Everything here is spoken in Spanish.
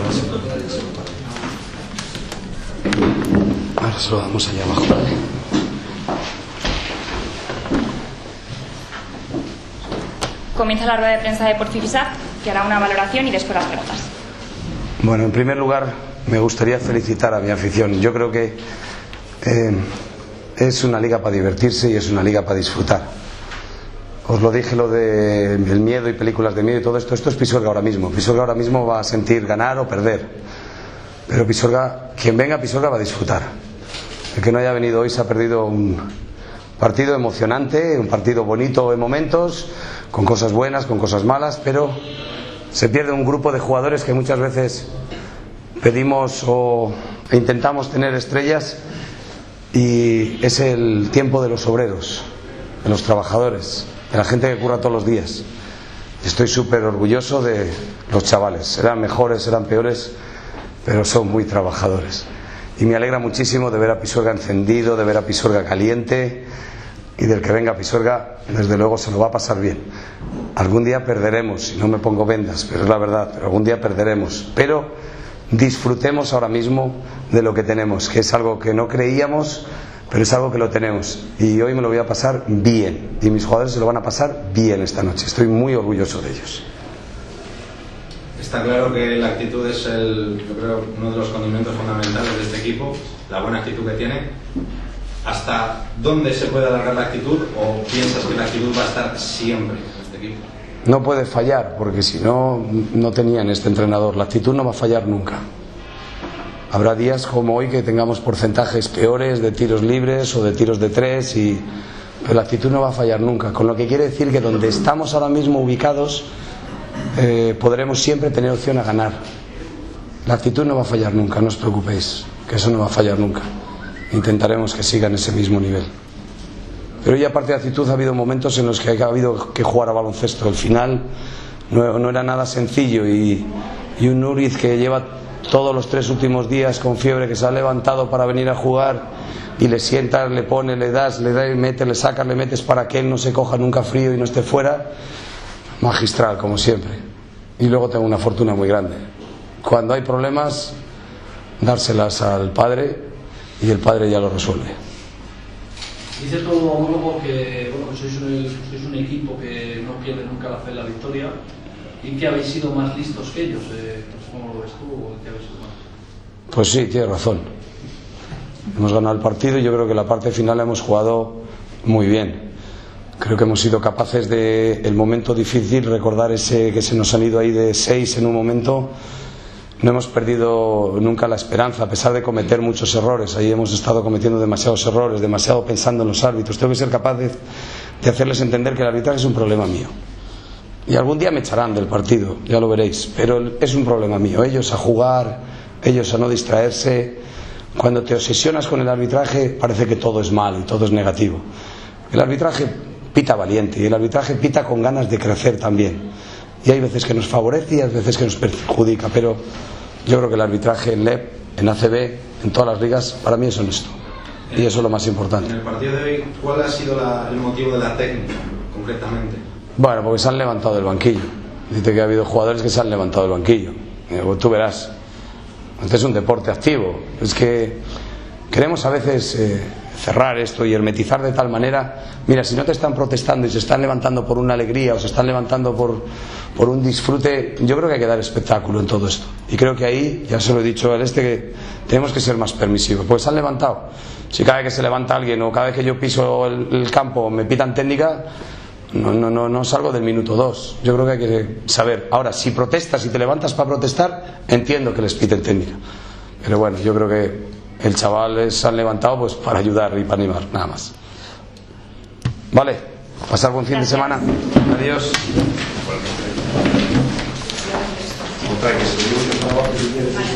Ahora se lo damos allá abajo, ¿vale? Comienza la rueda de prensa de Porfi Fisac, que hará una valoración y después las preguntas. Bueno, en primer lugar, me gustaría felicitar a mi afición. Yo creo que es una liga para divertirse y es una liga para disfrutar. Os lo dije, lo del miedo y películas de miedo y todo esto. Esto es Pisuerga ahora mismo. Pisuerga ahora mismo va a sentir ganar o perder. Pero Pisuerga, quien venga a Pisuerga va a disfrutar. El que no haya venido hoy se ha perdido un partido emocionante, un partido bonito en momentos, con cosas buenas, con cosas malas, pero se pierde un grupo de jugadores que muchas veces pedimos e intentamos tener estrellas, y es el tiempo de los obreros, de los trabajadores, de la gente que curra todos los días. Estoy súper orgulloso de los chavales. Serán mejores, serán peores, pero son muy trabajadores. Y me alegra muchísimo de ver a Pisuerga encendido, de ver a Pisuerga caliente, y del que venga a Pisuerga, desde luego se lo va a pasar bien. Algún día perderemos, si no me pongo vendas, pero es la verdad, pero algún día perderemos. Pero disfrutemos ahora mismo de lo que tenemos, que es algo que no creíamos, pero es algo que lo tenemos. Y hoy me lo voy a pasar bien, y mis jugadores se lo van a pasar bien esta noche. Estoy muy orgulloso de ellos. Está claro que la actitud es yo creo, uno de los condimentos fundamentales de este equipo, la buena actitud que tiene. ¿Hasta dónde se puede alargar la actitud, o piensas que la actitud va a estar siempre en este equipo? No puede fallar, porque si no, no tenían este entrenador. La actitud no va a fallar nunca. Habrá días como hoy que tengamos porcentajes peores de tiros libres o de tiros de tres, pero la actitud no va a fallar nunca. Con lo que quiere decir que donde estamos ahora mismo ubicados, podremos siempre tener opción a ganar. La actitud no va a fallar nunca, no os preocupéis, que eso no va a fallar nunca. Intentaremos que siga en ese mismo nivel. Pero ya aparte de actitud, ha habido momentos en los que ha habido que jugar a baloncesto. El final no era nada sencillo, y un Núriz que lleva todos los 3 últimos días con fiebre, que se ha levantado para venir a jugar, y le sientas, le pones, le das y metes, le sacas, le metes para que él no se coja nunca frío y no esté fuera. Magistral, como siempre. Y luego tengo una fortuna muy grande. Cuando hay problemas, dárselas al padre, y el padre ya lo resuelve. Dice todo homólogo que, bueno, que sois un equipo que no pierde nunca la fe en la victoria, y que habéis sido más listos que ellos. ¿Cómo lo ves tú? ¿O que habéis sido más? Pues sí, tienes razón. Hemos ganado el partido, y yo creo que la parte final la hemos jugado muy bien. Creo que hemos sido capaces de, el momento difícil, recordar ese que se nos han ido ahí de 6 en un momento. No hemos perdido nunca la esperanza, a pesar de cometer muchos errores. Ahí hemos estado cometiendo demasiados errores, demasiado pensando en los árbitros. Tengo que ser capaz de hacerles entender que el arbitraje es un problema mío. Y algún día me echarán del partido, ya lo veréis, pero es un problema mío. Ellos a jugar, ellos a no distraerse. Cuando te obsesionas con el arbitraje, parece que todo es mal y todo es negativo. El arbitraje pita valiente, y el arbitraje pita con ganas de crecer también. Y hay veces que nos favorece y hay veces que nos perjudica, pero yo creo que el arbitraje en LEP, en ACB, en todas las ligas, para mí es honesto. Y eso es lo más importante. En el partido de hoy, ¿cuál ha sido el motivo de la técnica, concretamente? Bueno, porque se han levantado del banquillo. Dice que ha habido jugadores que se han levantado del banquillo. Tú verás. Este es un deporte activo. Es que queremos a veces cerrar esto y hermetizar de tal manera. Mira, si no te están protestando y se están levantando por una alegría o se están levantando por un disfrute, yo creo que hay que dar espectáculo en todo esto. Y creo que ahí, ya se lo he dicho al que tenemos que ser más permisivos. Pues se han levantado. Si cada vez que se levanta alguien, o cada vez que yo piso el campo me pitan técnica, no salgo del minuto 2. Yo creo que hay que saber. Ahora, si protestas y te levantas para protestar, entiendo que les piten técnica. Pero bueno, yo creo que el chaval se han levantado pues para ayudar y para animar, nada más. Vale, pasar buen fin de semana. Adiós.